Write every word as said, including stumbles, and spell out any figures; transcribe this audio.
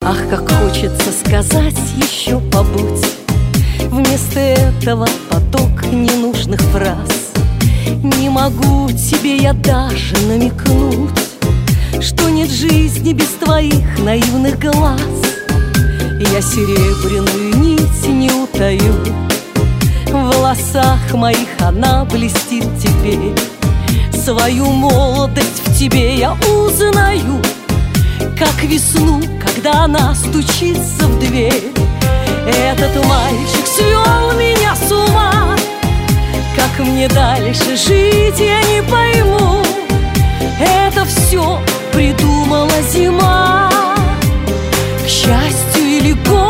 Ах, как хочется сказать еще побудь. Вместо этого поток ненужных фраз. Не могу тебе я даже намекнуть, что нет жизни без твоих наивных глаз. Я серебряную нить не утаю, в волосах моих она блестит теперь. Свою молодость в тебе я узнаю, как весну, когда она стучится в дверь. Этот мальчик свел меня с ума, как мне дальше жить, я не пойму. Это все придумала зима, к счастью или горю.